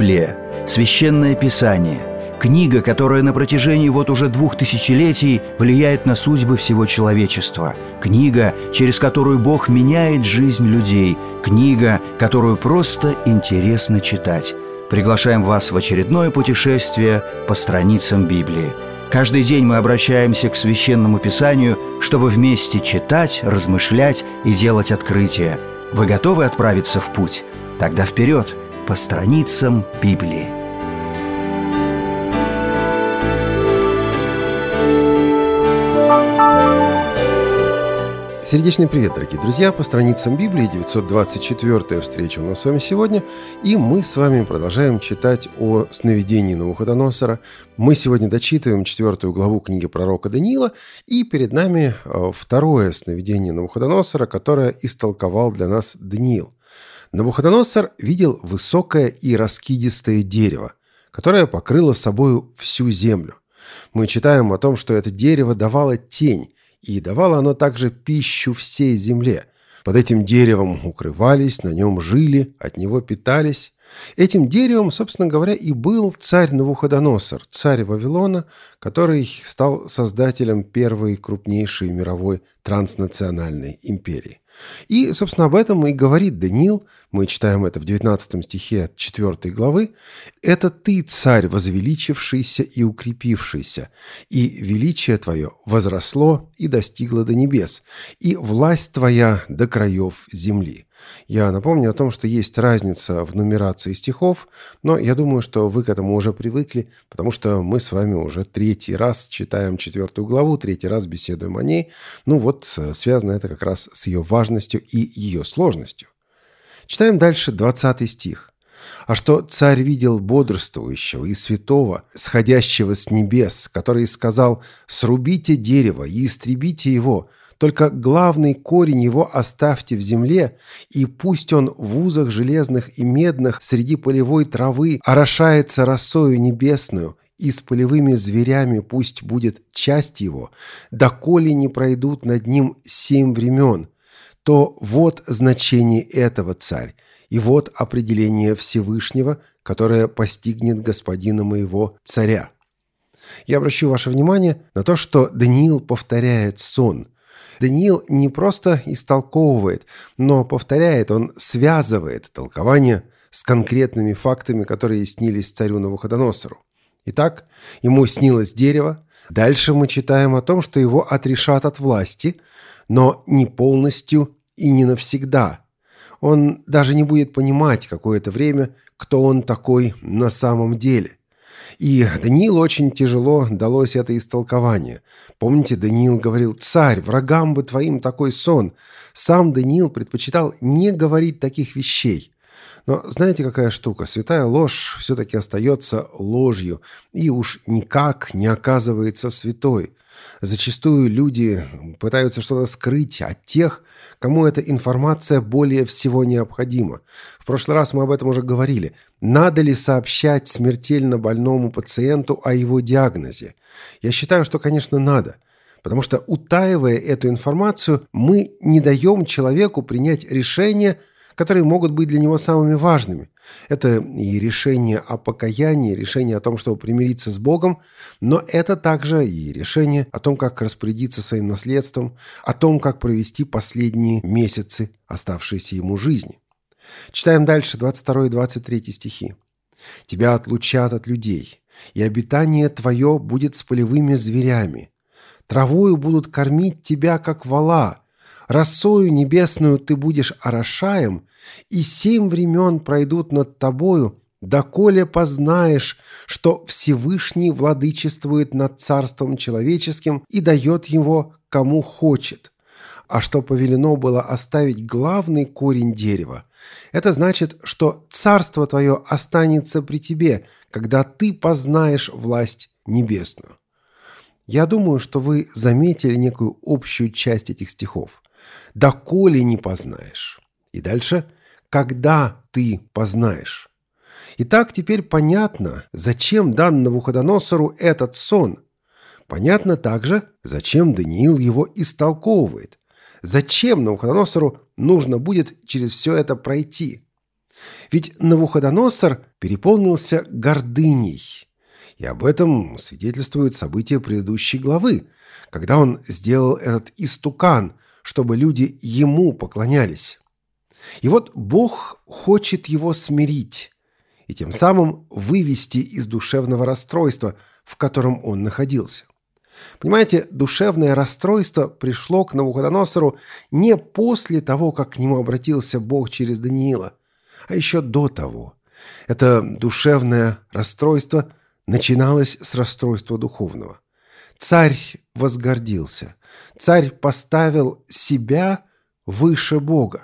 Библия – священное писание, книга, которая на протяжении уже 2000 влияет на судьбы всего человечества, книга, через которую Бог меняет жизнь людей, книга, которую просто интересно читать. Приглашаем вас в очередное путешествие по страницам Библии. Каждый день мы обращаемся к Священному Писанию, чтобы вместе читать, размышлять и делать открытия. Вы готовы отправиться в путь? Тогда вперед, по страницам Библии. Сердечный привет, дорогие друзья! По страницам Библии 924-я встреча у нас с вами сегодня, и мы с вами продолжаем читать о сновидении Навуходоносора. Мы сегодня дочитываем 4 главу книги пророка Даниила, и перед нами второе сновидение Навуходоносора, которое истолковал для нас Даниил. Навуходоносор видел высокое и раскидистое дерево, которое покрыло собою всю землю. Мы читаем о том, что это дерево давало тень, и давало оно также пищу всей земле. Под этим деревом укрывались, на нем жили, от него питались. Этим деревом, собственно говоря, и был царь Навуходоносор, царь Вавилона, который стал создателем первой крупнейшей мировой транснациональной империи. И, собственно, об этом и говорит Даниил. Мы читаем это в 19 стихе 4 главы. «Это ты, царь, возвеличившийся и укрепившийся, и величие твое возросло и достигло до небес, и власть твоя до краев земли». Я напомню о том, что есть разница в нумерации стихов, но я думаю, что вы к этому уже привыкли, потому что мы с вами уже 3-й раз читаем 4 главу, 3-й раз беседуем о ней. Связано это как раз с ее важностью и ее сложностью. Читаем дальше 20 стих. «А что царь видел бодрствующего и святого, сходящего с небес, который сказал: „Срубите дерево и истребите его, только главный корень его оставьте в земле, и пусть он в узах железных и медных среди полевой травы орошается росою небесную, и с полевыми зверями пусть будет часть его, доколе не пройдут над ним 7 времен, то вот значение этого, царь, и вот определение Всевышнего, которое постигнет господина моего царя». Я обращу ваше внимание на то, что Даниил повторяет сон. Даниил не просто истолковывает, но повторяет, он связывает толкование с конкретными фактами, которые снились царю Навуходоносору. Итак, ему снилось дерево. Дальше мы читаем о том, что его отрешат от власти, но не полностью и не навсегда. Он даже не будет понимать какое-то время, кто он такой на самом деле. И Даниилу очень тяжело далось это истолкование. Помните, Даниил говорил: «Царь, врагам бы твоим такой сон». Сам Даниил предпочитал не говорить таких вещей. Но знаете, какая штука? Святая ложь все-таки остается ложью и уж никак не оказывается святой. Зачастую люди пытаются что-то скрыть от тех, кому эта информация более всего необходима. В прошлый раз мы об этом уже говорили. Надо ли сообщать смертельно больному пациенту о его диагнозе? Я считаю, что, конечно, надо. Потому что, утаивая эту информацию, мы не даем человеку принять решения, которые могут быть для него самыми важными. Это и решение о покаянии, решение о том, чтобы примириться с Богом, но это также и решение о том, как распорядиться своим наследством, о том, как провести последние месяцы оставшиеся ему жизни. Читаем дальше 22 и 23 стихи. «Тебя отлучат от людей, и обитание твое будет с полевыми зверями. Травою будут кормить тебя, как вола. Росою небесную ты будешь орошаем, и 7 времен пройдут над тобою, доколе познаешь, что Всевышний владычествует над царством человеческим и дает его кому хочет. А что повелено было оставить главный корень дерева, это значит, что царство твое останется при тебе, когда ты познаешь власть небесную». Я думаю, что вы заметили некую общую часть этих стихов. «Доколе не познаешь». И дальше «когда ты познаешь». Итак, теперь понятно, зачем дан Навуходоносору этот сон. Понятно также, зачем Даниил его истолковывает. Зачем Навуходоносору нужно будет через все это пройти. Ведь Навуходоносор переполнился гордыней. И об этом свидетельствуют события предыдущей главы, когда он сделал этот истукан, чтобы люди ему поклонялись. И вот Бог хочет его смирить и тем самым вывести из душевного расстройства, в котором он находился. Понимаете, душевное расстройство пришло к Навуходоносору не после того, как к нему обратился Бог через Даниила, а еще до того. Это душевное расстройство начиналось с расстройства духовного. Царь возгордился. Царь поставил себя выше Бога.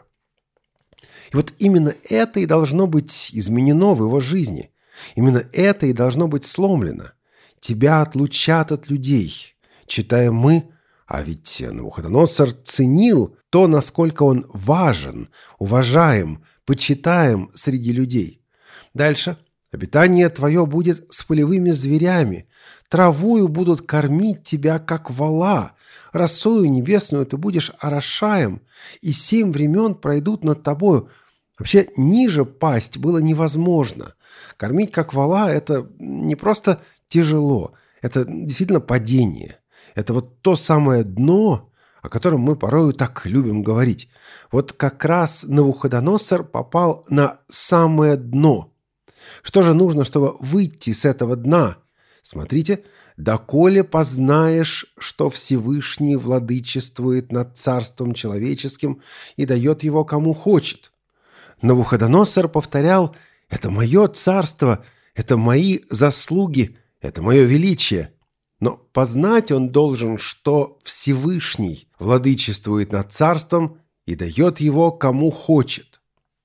И вот именно это и должно быть изменено в его жизни. Именно это и должно быть сломлено. Тебя отлучат от людей. Читаем мы, а ведь Навуходоносор ценил то, насколько он важен, уважаем, почитаем среди людей. Дальше. Обитание твое будет с полевыми зверями, травою будут кормить тебя, как вола, росою небесную ты будешь орошаем, и 7 времен пройдут над тобою. Вообще, ниже пасть было невозможно. Кормить, как вола, это не просто тяжело, это действительно падение. Это вот то самое дно, о котором мы порою так любим говорить. Вот как раз Навуходоносор попал на самое дно. Что же нужно, чтобы выйти с этого дна? Смотрите, «Доколе познаешь, что Всевышний владычествует над царством человеческим и дает его кому хочет». Навуходоносор повторял: «Это мое царство, это мои заслуги, это мое величие». Но познать он должен, что Всевышний владычествует над царством и дает его кому хочет.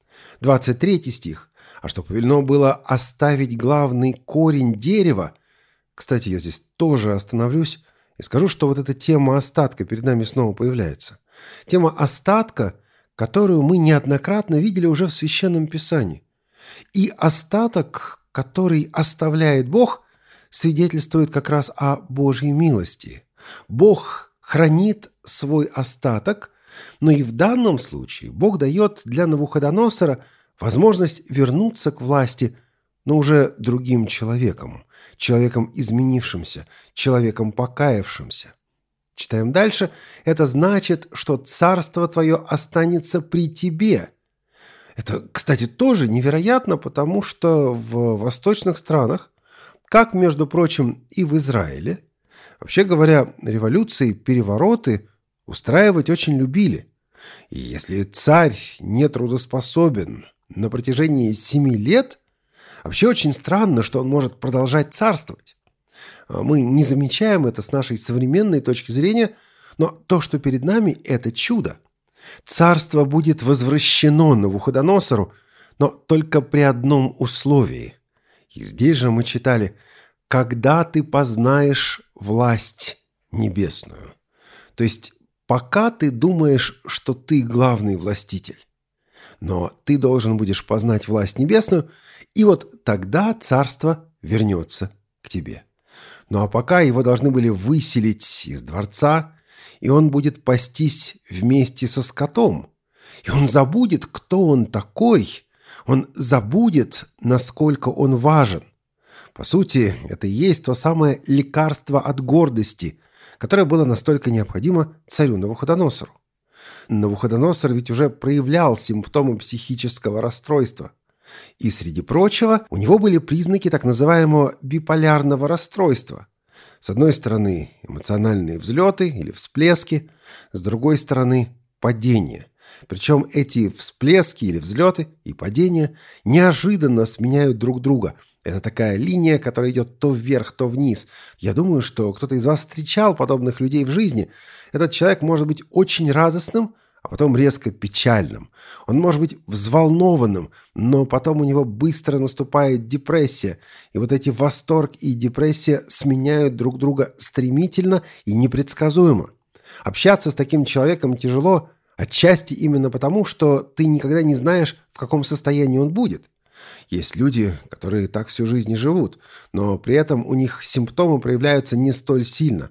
23 стих. «А что повелено было оставить главный корень дерева». Кстати, я здесь тоже остановлюсь и скажу, что вот эта тема остатка перед нами снова появляется. Тема остатка, которую мы неоднократно видели уже в Священном Писании. И остаток, который оставляет Бог, свидетельствует как раз о Божьей милости. Бог хранит свой остаток, но и в данном случае Бог дает для Навуходоносора возможность вернуться к власти, но уже другим человеком, человеком изменившимся, человеком покаявшимся. Читаем дальше. «Это значит, что царство твое останется при тебе». Это, кстати, тоже невероятно, потому что в восточных странах, как, между прочим, и в Израиле, вообще говоря, революции, перевороты устраивать очень любили. И если царь не трудоспособен на протяжении 7 лет, вообще очень странно, что он может продолжать царствовать. Мы не замечаем это с нашей современной точки зрения, но то, что перед нами, это чудо. Царство будет возвращено Навуходоносору, но только при одном условии. И здесь же мы читали: «когда ты познаешь власть небесную». То есть пока ты думаешь, что ты главный властитель. Но ты должен будешь познать власть небесную, и вот тогда царство вернется к тебе. Ну а пока его должны были выселить из дворца, и он будет пастись вместе со скотом. И он забудет, кто он такой, он забудет, насколько он важен. По сути, это и есть то самое лекарство от гордости, которое было настолько необходимо царю Навуходоносору. Навуходоносор ведь уже проявлял симптомы психического расстройства. И, среди прочего, у него были признаки так называемого биполярного расстройства. С одной стороны, эмоциональные взлеты или всплески, с другой стороны, падения. Причем эти всплески или взлеты и падения неожиданно сменяют друг друга. Это такая линия, которая идет то вверх, то вниз. Я думаю, что кто-то из вас встречал подобных людей в жизни. Этот человек может быть очень радостным, а потом резко печальным. Он может быть взволнованным, но потом у него быстро наступает депрессия. И вот эти восторг и депрессия сменяют друг друга стремительно и непредсказуемо. Общаться с таким человеком тяжело, отчасти именно потому, что ты никогда не знаешь, в каком состоянии он будет. Есть люди, которые так всю жизнь и живут, но при этом у них симптомы проявляются не столь сильно.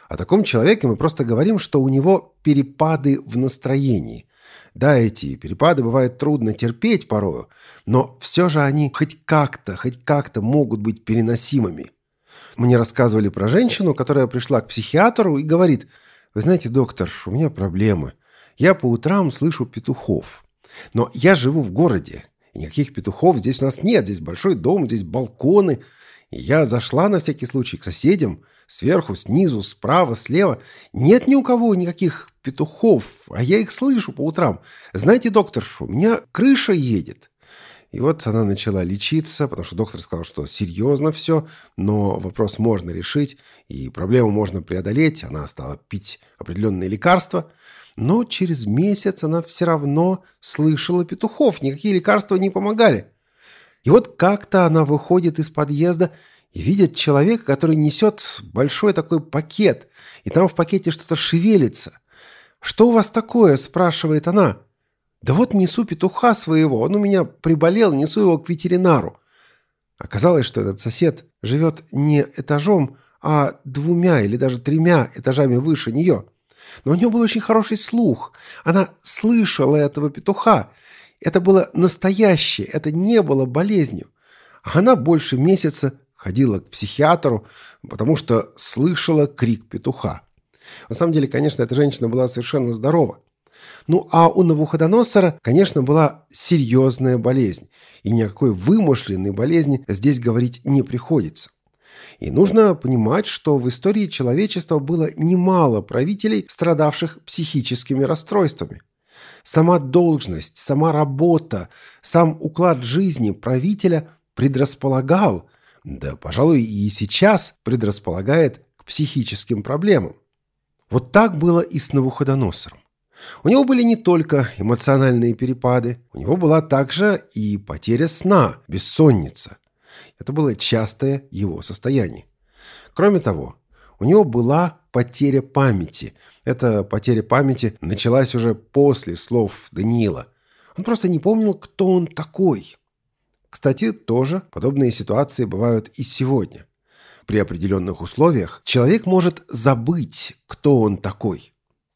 О таком человеке мы просто говорим, что у него перепады в настроении. Да, эти перепады бывает трудно терпеть порою, но все же они хоть как-то могут быть переносимыми. Мне рассказывали про женщину, которая пришла к психиатру и говорит: «Вы знаете, доктор, у меня проблемы. Я по утрам слышу петухов. Но я живу в городе, и никаких петухов здесь у нас нет. Здесь большой дом, здесь балконы. И я зашла на всякий случай к соседям, сверху, снизу, справа, слева. Нет ни у кого никаких петухов, а я их слышу по утрам. Знаете, доктор, у меня крыша едет». И вот она начала лечиться, потому что доктор сказал, что серьезно все, но вопрос можно решить, и проблему можно преодолеть. Она стала пить определенные лекарства, но через месяц она все равно слышала петухов, никакие лекарства не помогали. И вот как-то она выходит из подъезда и видит человека, который несет большой такой пакет, и там в пакете что-то шевелится. «Что у вас такое?» – спрашивает она. «Да вот несу петуха своего, он у меня приболел, несу его к ветеринару». Оказалось, что этот сосед живет не этажом, а 2 или даже 3 этажами выше нее. Но у нее был очень хороший слух. Она слышала этого петуха. Это было настоящее, это не было болезнью. А она больше месяца ходила к психиатру, потому что слышала крик петуха. На самом деле, конечно, эта женщина была совершенно здорова. Ну, а у Навуходоносора, конечно, была серьезная болезнь. И ни о какой вымышленной болезни здесь говорить не приходится. И нужно понимать, что в истории человечества было немало правителей, страдавших психическими расстройствами. Сама должность, сама работа, сам уклад жизни правителя предрасполагал, да, пожалуй, и сейчас предрасполагает к психическим проблемам. Вот так было и с Навуходоносором. У него были не только эмоциональные перепады, у него была также и потеря сна, бессонница. Это было частое его состояние. Кроме того, у него была потеря памяти. Эта потеря памяти началась уже после слов Даниила. Он просто не помнил, кто он такой. Кстати, тоже подобные ситуации бывают и сегодня. При определенных условиях человек может забыть, кто он такой.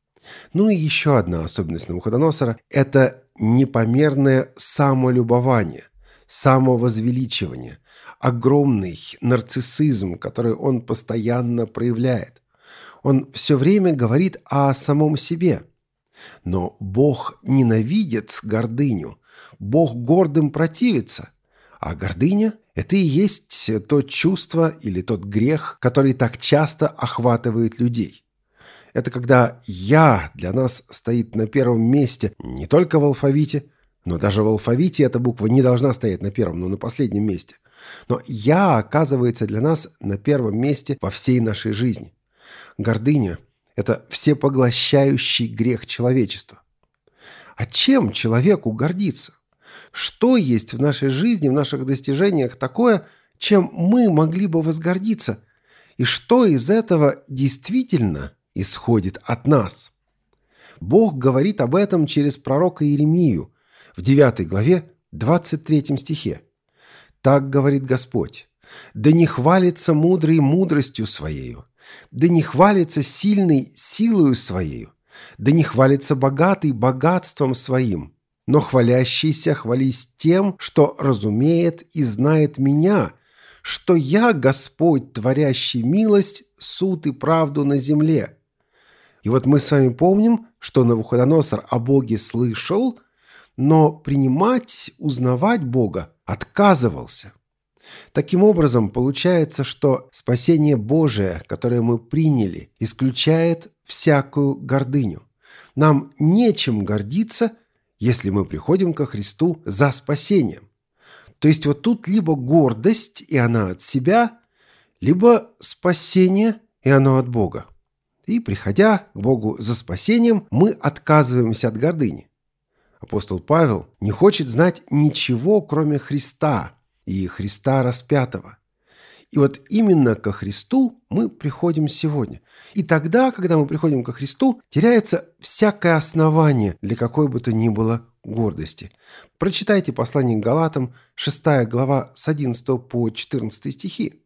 Ну и еще одна особенность Навуходоносора – это непомерное самолюбование, самовозвеличивание, огромный нарциссизм, который он постоянно проявляет. Он все время говорит о самом себе. Но Бог ненавидит гордыню, Бог гордым противится, а гордыня – это и есть то чувство или тот грех, который так часто охватывает людей. Это когда «я» для нас стоит на первом месте не только в алфавите, но даже в алфавите эта буква не должна стоять на первом, но на последнем месте. Но «я» оказывается для нас на первом месте во всей нашей жизни. Гордыня – это всепоглощающий грех человечества. А чем человеку гордиться? Что есть в нашей жизни, в наших достижениях такое, чем мы могли бы возгордиться? И что из этого действительно исходит от нас? Бог говорит об этом через пророка Иеремию в 9 главе 23 стихе. «Так говорит Господь: да не хвалится мудрый мудростью своею, да не хвалится сильный силою своею, да не хвалится богатый богатством своим, но хвалящийся хвались тем, что разумеет и знает меня, что я Господь, творящий милость, суд и правду на земле». И вот мы с вами помним, что Навуходоносор о Боге слышал, но принимать, узнавать Бога отказывался. Таким образом, получается, что спасение Божие, которое мы приняли, исключает всякую гордыню. Нам нечем гордиться, если мы приходим ко Христу за спасением. То есть вот тут либо гордость, и она от себя, либо спасение, и оно от Бога. И, приходя к Богу за спасением, мы отказываемся от гордыни. Апостол Павел не хочет знать ничего, кроме Христа и Христа распятого. И вот именно ко Христу мы приходим сегодня. И тогда, когда мы приходим ко Христу, теряется всякое основание для какой бы то ни было гордости. Прочитайте послание к Галатам, 6 глава с 11 по 14 стихи.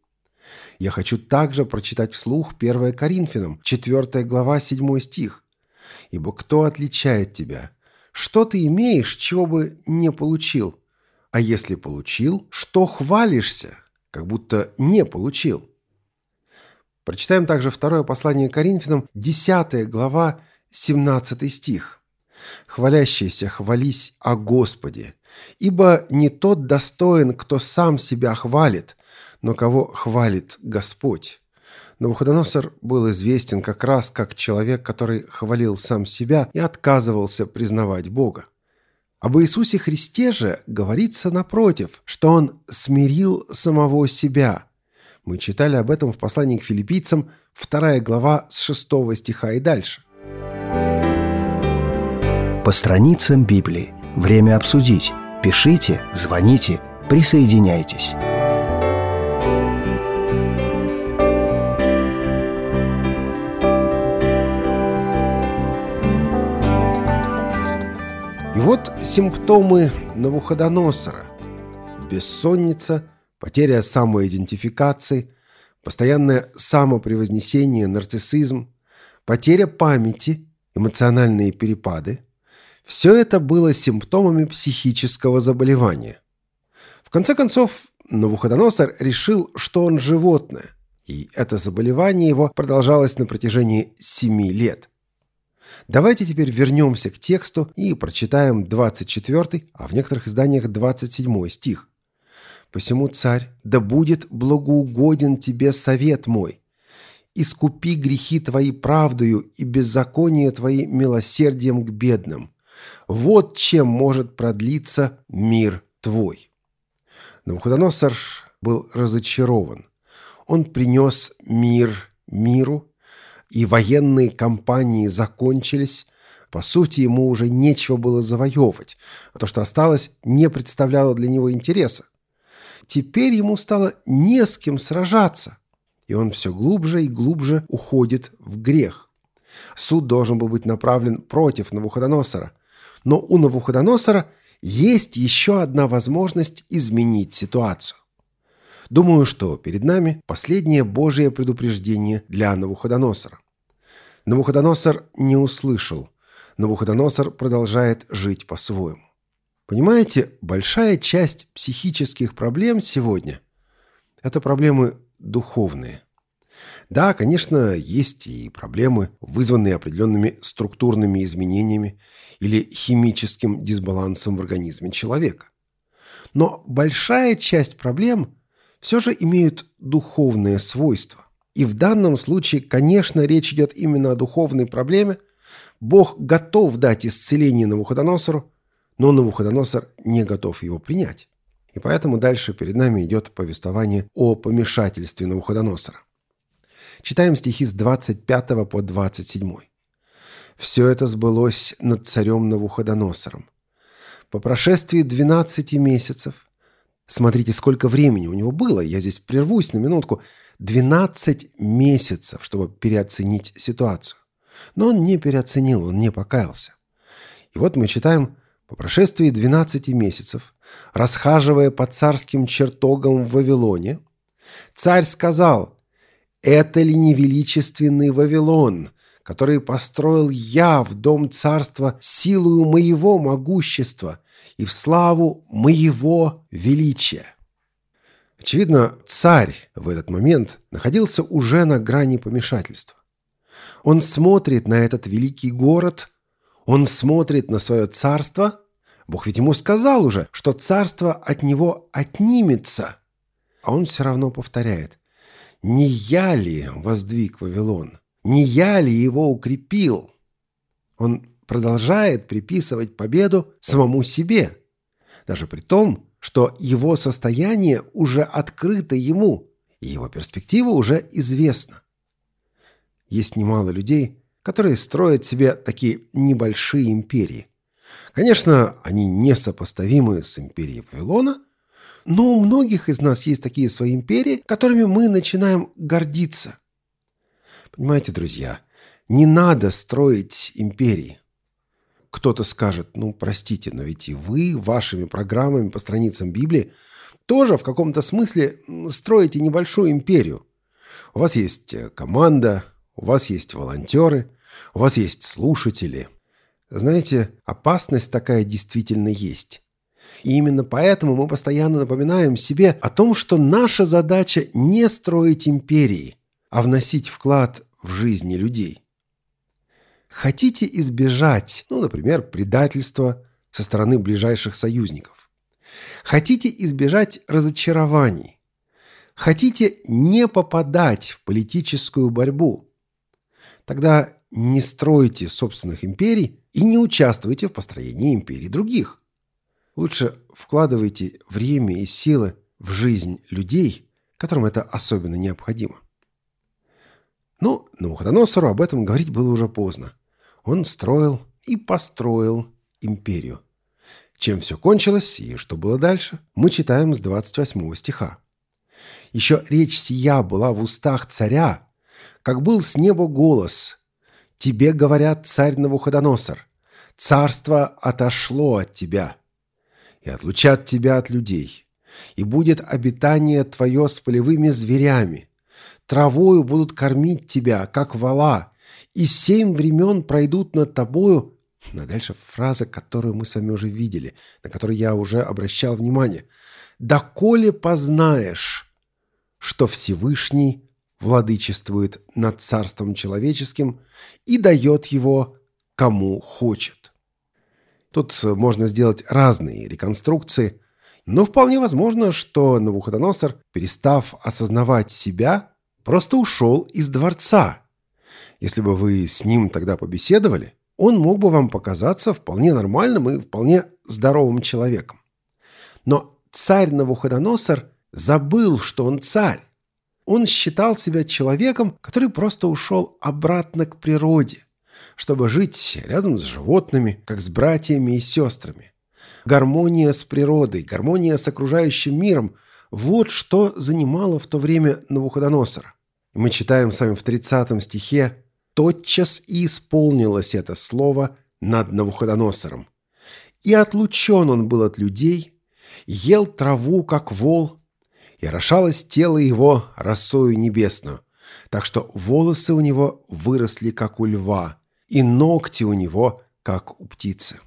Я хочу также прочитать вслух 1 Коринфянам, 4 глава, 7 стих. «Ибо кто отличает тебя? Что ты имеешь, чего бы не получил? А если получил, что хвалишься, как будто не получил?» Прочитаем также 2 послание Коринфянам, 10 глава, 17 стих. «Хвалящийся хвались о Господе, ибо не тот достоин, кто сам себя хвалит, но кого хвалит Господь». Навуходоносор был известен как раз как человек, который хвалил сам себя и отказывался признавать Бога. Об Иисусе Христе же говорится напротив, что Он смирил самого себя. Мы читали об этом в послании к филиппийцам, 2 глава с 6 стиха и дальше. По страницам Библии. Время обсудить. Пишите, звоните, присоединяйтесь. И вот симптомы Навуходоносора: бессонница, потеря самоидентификации, постоянное самопревознесение, нарциссизм, потеря памяти, эмоциональные перепады. Все это было симптомами психического заболевания. В конце концов, Навуходоносор решил, что он животное, и это заболевание его продолжалось на протяжении 7 лет. Давайте теперь вернемся к тексту и прочитаем 24, а в некоторых изданиях 27 стих. «Посему, царь, да будет благоугоден тебе совет мой. Искупи грехи твои правдою и беззаконие твои милосердием к бедным. Вот чем может продлиться мир твой». Навуходоносор был разочарован. Он принес мир миру, и военные кампании закончились. По сути, ему уже нечего было завоевывать, а то, что осталось, не представляло для него интереса. Теперь ему стало не с кем сражаться, и он все глубже и глубже уходит в грех. Суд должен был быть направлен против Навуходоносора, но у Навуходоносора есть еще одна возможность изменить ситуацию. Думаю, что перед нами последнее Божье предупреждение для Навуходоносора. Навуходоносор не услышал. Навуходоносор продолжает жить по-своему. Понимаете, большая часть психических проблем сегодня – это проблемы духовные. Да, конечно, есть и проблемы, вызванные определенными структурными изменениями или химическим дисбалансом в организме человека. Но большая часть проблем все же имеют духовные свойства. И в данном случае, конечно, речь идет именно о духовной проблеме. Бог готов дать исцеление Навуходоносору, но Навуходоносор не готов его принять. И поэтому дальше перед нами идет повествование о помешательстве Навуходоносора. Читаем стихи с 25 по 27. «Все это сбылось над царем Навуходоносором. По прошествии 12 месяцев». Смотрите, сколько времени у него было. Я здесь прервусь на минутку. 12 месяцев, чтобы переоценить ситуацию. Но он не переоценил, он не покаялся. И вот мы читаем: «По прошествии 12 месяцев, расхаживая по царским чертогам в Вавилоне, царь сказал: это ли не величественный Вавилон, который построил я в дом царства силою моего могущества и в славу моего величия». Очевидно, царь в этот момент находился уже на грани помешательства. Он смотрит на этот великий город, он смотрит на свое царство. Бог ведь ему сказал уже, что царство от него отнимется. А он все равно повторяет: «Не я ли воздвиг Вавилон? Не я ли его укрепил?» Он продолжает приписывать победу самому себе, даже при том, что его состояние уже открыто ему, и его перспектива уже известна. Есть немало людей, которые строят себе такие небольшие империи. Конечно, они несопоставимы с империей Вавилона, но у многих из нас есть такие свои империи, которыми мы начинаем гордиться. Понимаете, друзья, не надо строить империи. Кто-то скажет: ну, простите, но ведь и вы вашими программами по страницам Библии тоже в каком-то смысле строите небольшую империю. У вас есть команда, у вас есть волонтеры, у вас есть слушатели. Знаете, опасность такая действительно есть. И именно поэтому мы постоянно напоминаем себе о том, что наша задача не строить империи, а вносить вклад в жизни людей. Хотите избежать, например, предательства со стороны ближайших союзников? Хотите избежать разочарований? Хотите не попадать в политическую борьбу? Тогда не стройте собственных империй и не участвуйте в построении империй других. Лучше вкладывайте время и силы в жизнь людей, которым это особенно необходимо. Но Навуходоносору об этом говорить было уже поздно. Он строил и построил империю. Чем все кончилось и что было дальше, мы читаем с 28 стиха. «Еще речь сия была в устах царя, как был с неба голос. Тебе говорят, царь Навуходоносор, царство отошло от тебя, и отлучат тебя от людей, и будет обитание твое с полевыми зверями, травою будут кормить тебя, как вола, и 7 времен пройдут над тобою». А дальше фраза, которую мы с вами уже видели, на которую я уже обращал внимание. «Доколе познаешь, что Всевышний владычествует над царством человеческим и дает его кому хочет». Тут можно сделать разные реконструкции, но вполне возможно, что Навуходоносор, перестав осознавать себя, просто ушел из дворца. Если бы вы с ним тогда побеседовали, он мог бы вам показаться вполне нормальным и вполне здоровым человеком. Но царь Навуходоносор забыл, что он царь. Он считал себя человеком, который просто ушел обратно к природе, чтобы жить рядом с животными, как с братьями и сестрами. Гармония с природой, гармония с окружающим миром – вот что занимало в то время Навуходоносора. Мы читаем с вами в 30 стихе: «Тотчас и исполнилось это слово над Навуходоносором. И отлучен он был от людей, ел траву, как вол, и орошалось тело его росою небесную, так что волосы у него выросли, как у льва, и ногти у него, как у птицы».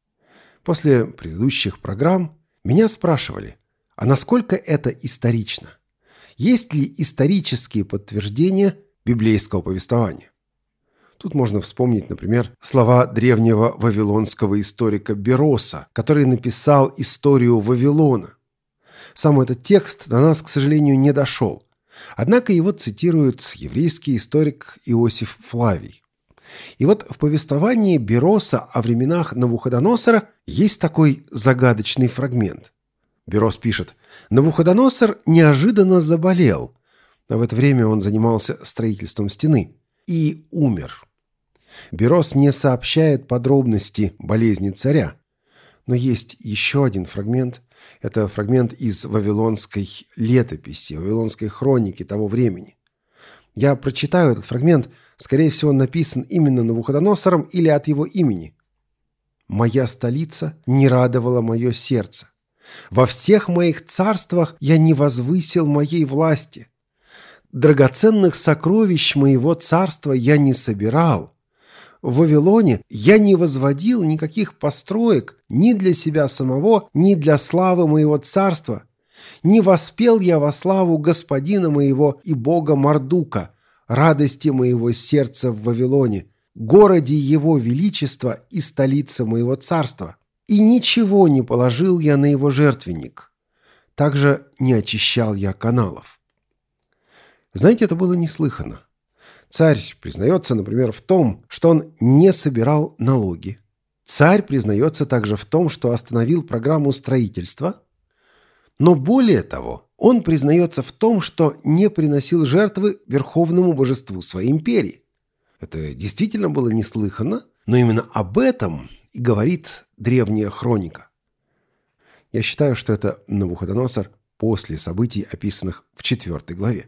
После предыдущих программ меня спрашивали, а насколько это исторично? Есть ли исторические подтверждения библейского повествования? Тут можно вспомнить, например, слова древнего вавилонского историка Бероса, который написал историю Вавилона. Сам этот текст до нас, к сожалению, не дошел. Однако его цитирует еврейский историк Иосиф Флавий. И вот в повествовании Бероса о временах Навуходоносора есть такой загадочный фрагмент. Берос пишет: «Навуходоносор неожиданно заболел, а в это время он занимался строительством стены, и умер». Берос не сообщает подробности болезни царя, но есть еще один фрагмент. Это фрагмент из вавилонской летописи, вавилонской хроники того времени. Я прочитаю этот фрагмент. Скорее всего, он написан именно Навуходоносором или от его имени. «Моя столица не радовала мое сердце. Во всех моих царствах я не возвысил моей власти. Драгоценных сокровищ моего царства я не собирал. В Вавилоне я не возводил никаких построек ни для себя самого, ни для славы моего царства. Не воспел я во славу господина моего и бога Мардука, радости моего сердца в Вавилоне, городе его величества и столице моего царства. И ничего не положил я на его жертвенник. Также не очищал я каналов». Знаете, это было неслыханно. Царь признается, например, в том, что он не собирал налоги. Царь признается также в том, что остановил программу строительства. Но более того, он признается в том, что не приносил жертвы верховному божеству своей империи. Это действительно было неслыханно, но именно об этом и говорит древняя хроника. Я считаю, что это Навуходоносор после событий, описанных в 4 главе.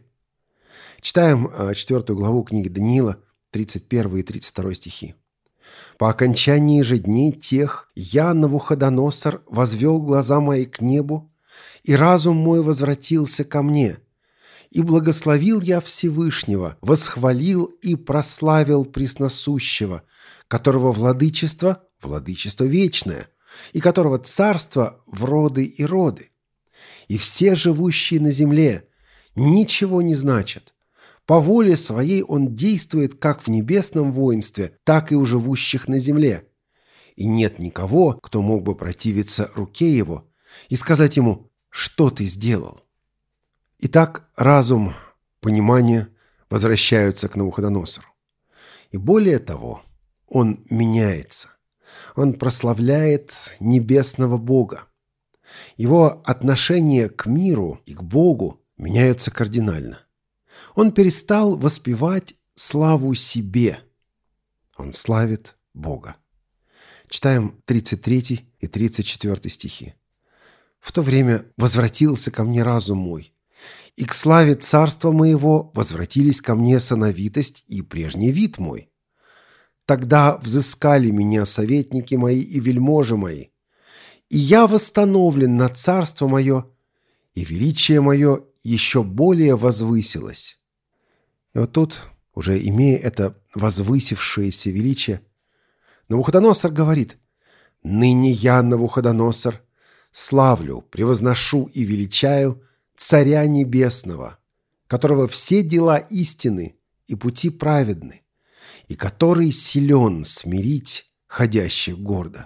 Читаем 4 главу книги Даниила, 31 и 32 стихи. «По окончании же дней тех я, Навуходоносор, возвел глаза мои к небу, и разум мой возвратился ко мне. И благословил я Всевышнего, восхвалил и прославил Пресносущего, которого владычество – владычество вечное, и которого царство – в роды и роды. И все живущие на земле ничего не значат. По воле своей он действует как в небесном воинстве, так и у живущих на земле. И нет никого, кто мог бы противиться руке его и сказать ему: «Что ты сделал?» Итак, разум, понимание возвращаются к Навуходоносору. И более того, он меняется. Он прославляет небесного Бога. Его отношение к миру и к Богу меняются кардинально. Он перестал воспевать славу себе. Он славит Бога. Читаем 33 и 34 стихи. «В то время возвратился ко мне разум мой, и к славе царства моего возвратились ко мне сановитость и прежний вид мой. Тогда взыскали меня советники мои и вельможи мои, и я восстановлен на царство мое, и величие мое еще более возвысилось». И вот тут, уже имея это возвысившееся величие, Навуходоносор говорит: «Ныне я, Навуходоносор, славлю, превозношу и величаю Царя Небесного, которого все дела истины и пути праведны, и который силен смирить ходящих гордо».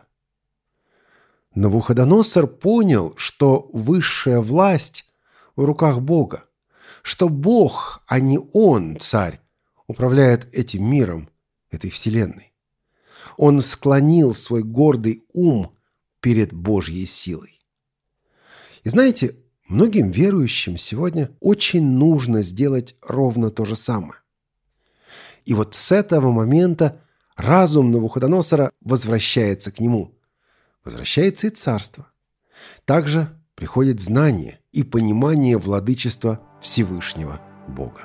Навуходоносор понял, что высшая власть в руках Бога, что Бог, а не он, царь, управляет этим миром, этой вселенной. Он склонил свой гордый ум перед Божьей силой. И знаете, многим верующим сегодня очень нужно сделать ровно то же самое. И вот с этого момента разум Навуходоносора возвращается к нему. Возвращается и царство. Также приходит знание и понимание владычества Всевышнего Бога.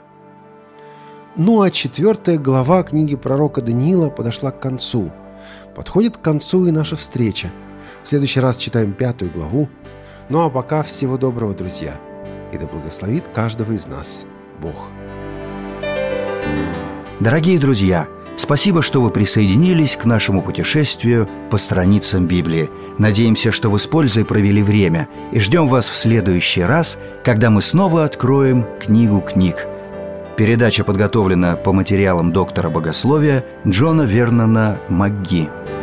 Ну а 4 глава книги пророка Даниила подошла к концу. Подходит к концу и наша встреча. В следующий раз читаем 5 главу. Ну а пока всего доброго, друзья. И да благословит каждого из нас Бог. Дорогие друзья, спасибо, что вы присоединились к нашему путешествию по страницам Библии. Надеемся, что вы с пользой провели время, и ждем вас в следующий раз, когда мы снова откроем книгу книг. Передача подготовлена по материалам доктора богословия Джона Вернона МакГи.